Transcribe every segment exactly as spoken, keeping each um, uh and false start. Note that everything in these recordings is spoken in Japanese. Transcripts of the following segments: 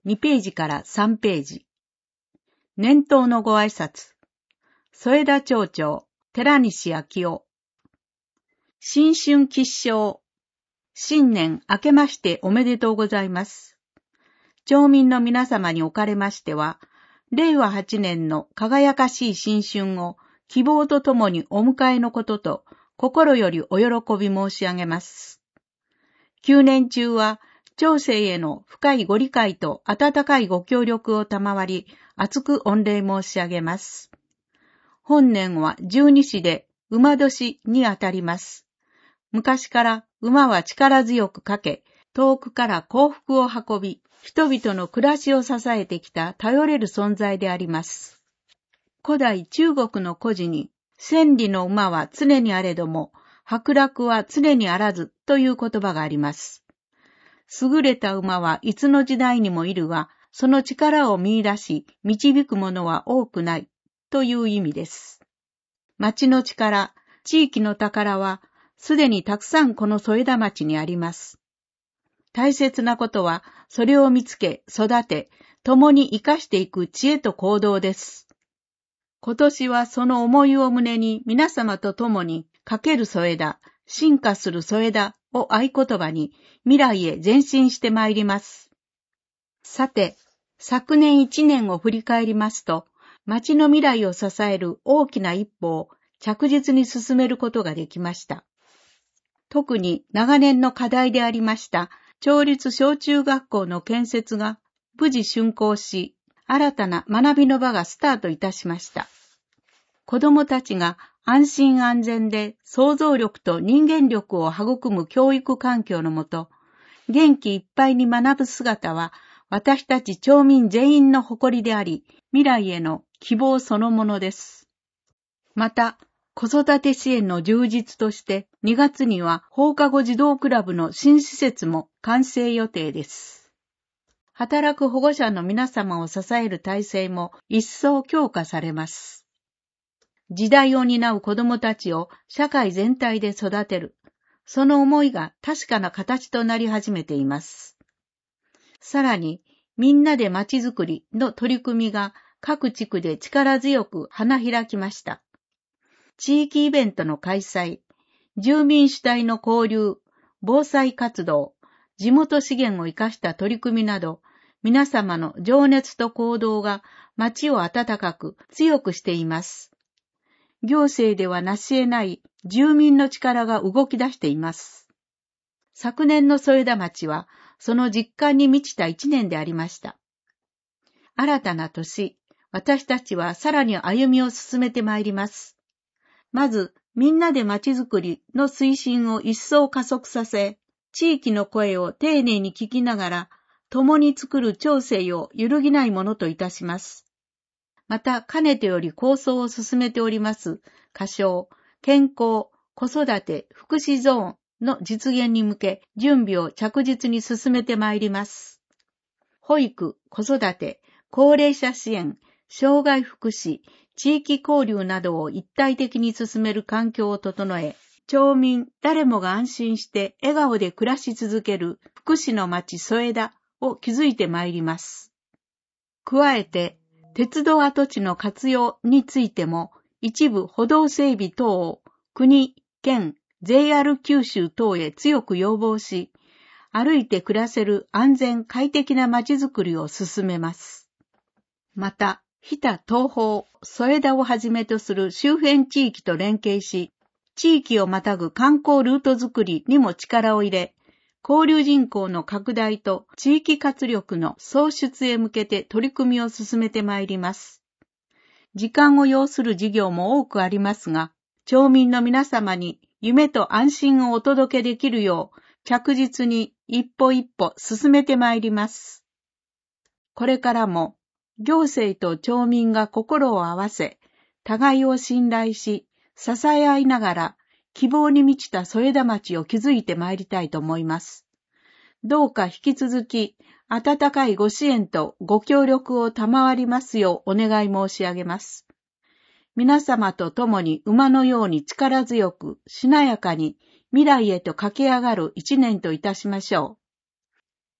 にページからさんページ。年頭のご挨拶。添田町長、寺西昭夫。新春吉祥。新年明けましておめでとうございます。町民の皆様におかれましては、れいわはちねんの輝かしい新春を希望とともにお迎えのことと、心よりお喜び申し上げます。旧年中は、町政への深いご理解と温かいご協力を賜り、厚く御礼申し上げます。本年は十二支で馬年にあたります。昔から馬は力強くかけ、遠くから幸福を運び、人々の暮らしを支えてきた頼れる存在であります。古代中国の故事に、千里の馬は常にあれども、伯楽は常にあらずという言葉があります。優れた馬はいつの時代にもいるが、その力を見出し、導く者は多くないという意味です。町の力、地域の宝は、すでにたくさんこの添田町にあります。大切なことは、それを見つけ、育て、共に生かしていく知恵と行動です。今年はその思いを胸に皆様と共に、かける添田、進化する添田を合言葉に、未来へ前進してまいります。さて、昨年一年を振り返りますと、町の未来を支える大きな一歩を着実に進めることができました。特に長年の課題でありました町立小中学校の建設が無事竣工し、新たな学びの場がスタートいたしました。子どもたちが安心安全で想像力と人間力を育む教育環境のもと、元気いっぱいに学ぶ姿は私たち町民全員の誇りであり、未来への希望そのものです。また、子育て支援の充実としてにがつには放課後児童クラブの新施設も完成予定です。働く保護者の皆様を支える体制も一層強化されます。時代を担う子どもたちを社会全体で育てる、その思いが確かな形となり始めています。さらに、みんなでまちづくりの取り組みが各地区で力強く花開きました。地域イベントの開催、住民主体の交流、防災活動、地元資源を生かした取り組みなど、皆様の情熱と行動が町を温かく強くしています。行政では成し得ない住民の力が動き出しています。昨年の添田町は、その実感に満ちた一年でありました。新たな年、私たちはさらに歩みを進めてまいります。まず、みんなでまちづくりの推進を一層加速させ、地域の声を丁寧に聞きながら、共に作る町政を揺るぎないものといたします。また、かねてより構想を進めております、仮称、健康、子育て、福祉ゾーンの実現に向け、準備を着実に進めてまいります。保育、子育て、高齢者支援、障害福祉、地域交流などを一体的に進める環境を整え、町民誰もが安心して笑顔で暮らし続ける福祉の町添田を築いてまいります。加えて、鉄道跡地の活用についても、一部歩道整備等を国、県、ジェイアール 九州等へ強く要望し、歩いて暮らせる安全快適な街づくりを進めます。また、日田東方、添田をはじめとする周辺地域と連携し、地域をまたぐ観光ルートづくりにも力を入れ、交流人口の拡大と地域活力の創出へ向けて取り組みを進めてまいります。時間を要する事業も多くありますが、町民の皆様に夢と安心をお届けできるよう、着実に一歩一歩進めてまいります。これからも、行政と町民が心を合わせ、互いを信頼し、支え合いながら、希望に満ちた添田町を築いてまいりたいと思います。どうか引き続き、温かいご支援とご協力を賜りますようお願い申し上げます。皆様と共に馬のように力強く、しなやかに未来へと駆け上がる一年といたしましょう。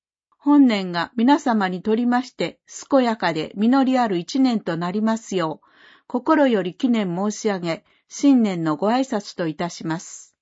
本年が皆様にとりまして、健やかで実りある一年となりますよう、心より記念申し上げ、新年のご挨拶といたします。